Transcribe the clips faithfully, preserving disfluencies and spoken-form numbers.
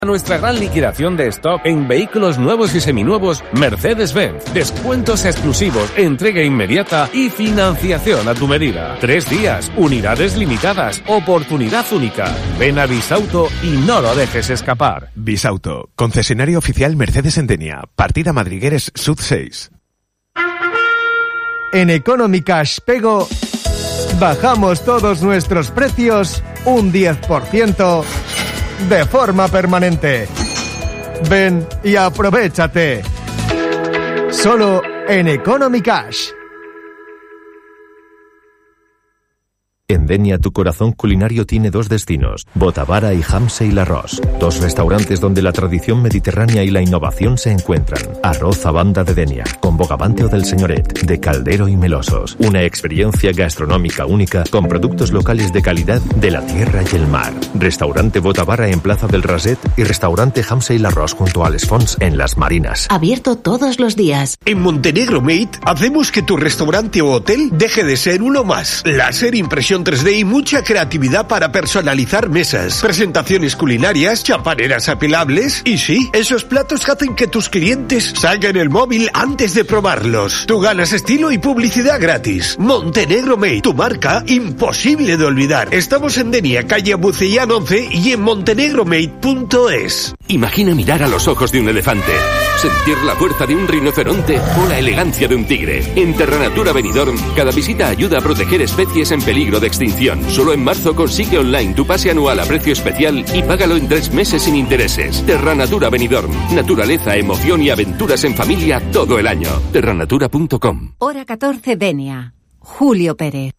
Nuestra gran liquidación de stock en vehículos nuevos y seminuevos Mercedes-Benz. Descuentos exclusivos, entrega inmediata y financiación a tu medida. Tres días, unidades limitadas, oportunidad única. Ven a Bisauto y no lo dejes escapar. Bisauto, concesionario oficial Mercedes en Denia. Partida Madrigueres Sud seis. En Economy Cash Pego bajamos todos nuestros precios un diez por ciento de forma permanente. Ven y aprovéchate. Solo en Economy Cash. En Denia tu corazón culinario tiene dos destinos, Botavara y Hamse y Larros, dos restaurantes donde la tradición mediterránea y la innovación se encuentran. Arroz a banda de Denia, con bogavante o del señoret, de caldero y melosos. Una experiencia gastronómica única con productos locales de calidad de la tierra y el mar. Restaurante Botavara en Plaza del Raset y restaurante Hamse y Larros junto a Les Fonts en Las Marinas. Abierto todos los días. En Montenegro Mate hacemos que tu restaurante o hotel deje de ser uno más. Láser, impresión tres D y mucha creatividad para personalizar mesas, presentaciones culinarias, chapaneras apelables y sí, esos platos que hacen que tus clientes salgan el móvil antes de probarlos. Tú ganas estilo y publicidad gratis. Montenegro Mate, tu marca imposible de olvidar. Estamos en Denia, calle Bucellán once y en montenegromate punto es. Imagina mirar a los ojos de un elefante, sentir la fuerza de un rinoceronte o la elegancia de un tigre. En Terranatura Benidorm, cada visita ayuda a proteger especies en peligro de extinción. Solo en marzo consigue online tu pase anual a precio especial y págalo en tres meses sin intereses. Terranatura Benidorm. Naturaleza, emoción y aventuras en familia todo el año. terranatura punto com. Hora catorce, Denia. Julio Pérez.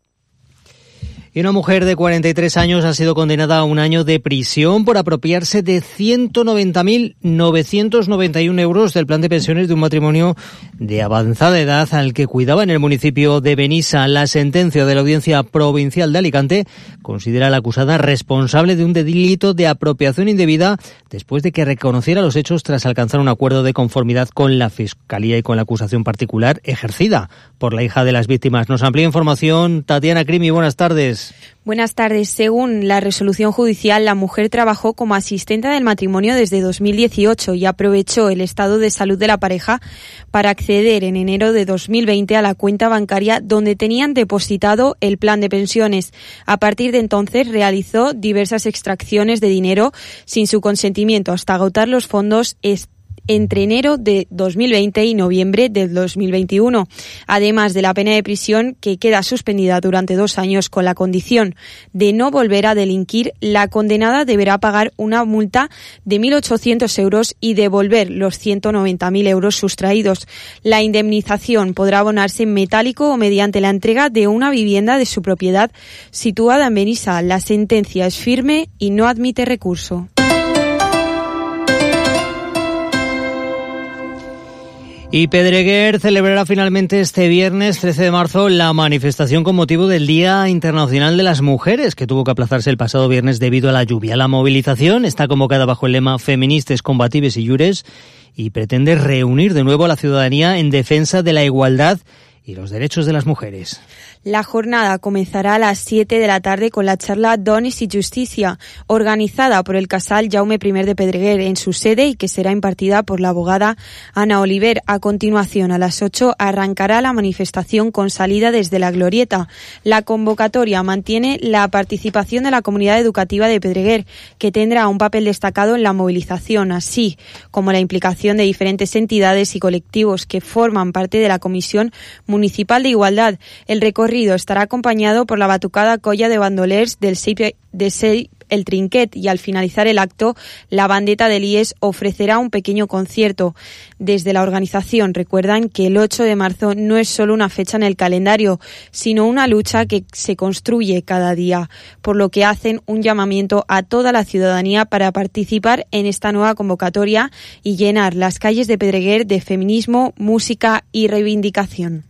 Y una mujer de cuarenta y tres años ha sido condenada a un año de prisión por apropiarse de ciento noventa mil novecientos noventa y uno euros del plan de pensiones de un matrimonio de avanzada edad al que cuidaba en el municipio de Benissa. La sentencia de la Audiencia Provincial de Alicante considera a la acusada responsable de un delito de apropiación indebida después de que reconociera los hechos tras alcanzar un acuerdo de conformidad con la Fiscalía y con la acusación particular ejercida por la hija de las víctimas. Nos amplía información Tatiana Crimi. Buenas tardes. Buenas tardes. Según la resolución judicial, la mujer trabajó como asistente del matrimonio desde dos mil dieciocho y aprovechó el estado de salud de la pareja para acceder en enero de dos mil veinte a la cuenta bancaria donde tenían depositado el plan de pensiones. A partir de entonces realizó diversas extracciones de dinero sin su consentimiento hasta agotar los fondos entre enero de dos mil veinte y noviembre del dos mil veintiuno, además de la pena de prisión que queda suspendida durante dos años con la condición de no volver a delinquir. La condenada deberá pagar una multa de mil ochocientos euros y devolver los ciento noventa mil euros sustraídos. La indemnización podrá abonarse en metálico o mediante la entrega de una vivienda de su propiedad situada en Benissa. La sentencia es firme y no admite recurso. Y Pedreguer celebrará finalmente este viernes trece de marzo la manifestación con motivo del Día Internacional de las Mujeres, que tuvo que aplazarse el pasado viernes debido a la lluvia. La movilización está convocada bajo el lema Feministes, Combatives y Llures y pretende reunir de nuevo a la ciudadanía en defensa de la igualdad y los derechos de las mujeres. La jornada comenzará a las siete de la tarde con la charla Dones y Justicia, organizada por el Casal Jaume primer de Pedreguer en su sede y que será impartida por la abogada Ana Oliver. A continuación, a las ocho, arrancará la manifestación con salida desde la Glorieta. La convocatoria mantiene la participación de la comunidad educativa de Pedreguer, que tendrá un papel destacado en la movilización, así como la implicación de diferentes entidades y colectivos que forman parte de la Comisión Municipal de Igualdad. El recorrido estará acompañado por la batucada Colla de Bandolers del Seipe, de Sei, el Trinquet, y al finalizar el acto, la bandeta del I E S ofrecerá un pequeño concierto. Desde la organización recuerdan que el ocho de marzo no es solo una fecha en el calendario, sino una lucha que se construye cada día, por lo que hacen un llamamiento a toda la ciudadanía para participar en esta nueva convocatoria y llenar las calles de Pedreguer de feminismo, música y reivindicación.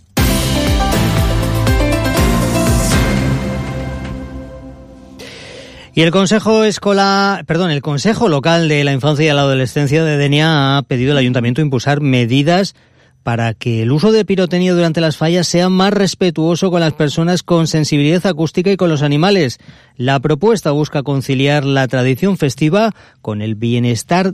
Y el Consejo Escolar, perdón, el Consejo Local de la Infancia y la Adolescencia de Denia ha pedido al Ayuntamiento impulsar medidas para que el uso de pirotecnia durante las fallas sea más respetuoso con las personas con sensibilidad acústica y con los animales. La propuesta busca conciliar la tradición festiva con el bienestar